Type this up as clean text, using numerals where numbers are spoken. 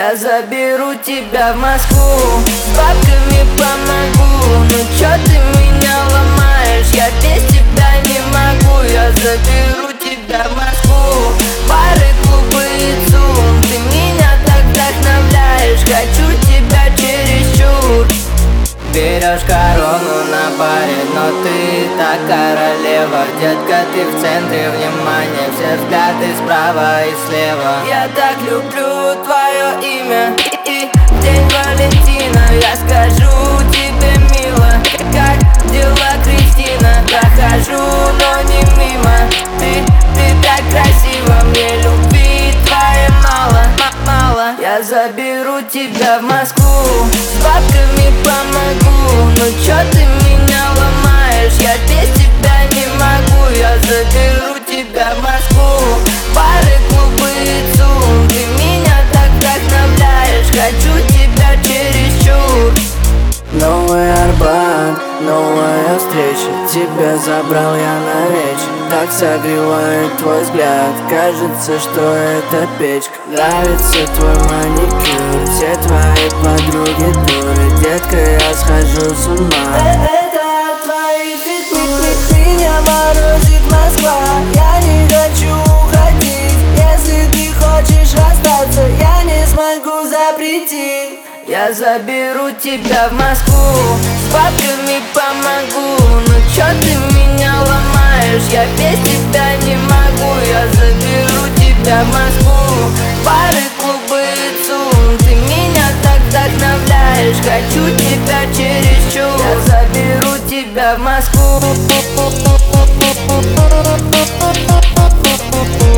Я заберу тебя в Москву, с бабками помогу. Ну чё ты меня ломаешь, я без тебя не могу. Я заберу тебя в Москву, бары, клубы и ЦУМ. Ты меня так вдохновляешь, хочу тебя чересчур. Берешь корону на баре, но ты так королева. Детка, ты в центре внимания, все взгляды справа и слева. Я так люблю твое имя, и в день Валентина я скажу тебе, мило, как дела, Кристина? Прохожу, но не мимо, ты так красива, мне любви твоей мало. Я заберу тебя в Москву, с бабками помогу. Ну чё ты меня ломаешь, я без тебя не могу. Я заберу тебя в Москву, бары, клубы и ЦУМ. Ты меня так вдохновляешь, хочу тебя чересчур. Новый Арбат, новая встреча. Тебя забрал я навечно. Так согревает твой взгляд, кажется, что это печка. Нравится твой маникюр, все твои подруги дуры. Детка, я схожу с ума. Это твои фигуры, меня морозит Москва. Я не хочу уходить, если ты хочешь остаться, я не смогу запретить. Я заберу тебя в Москву, с бабками помогу. Ну чё ты меня ломаешь, я без тебя не могу. Я заберу тебя в Москву, бары, клубы и ЦУМ. Ты меня так вдохновляешь, хочу тебя чересчур. Я заберу тебя в Москву.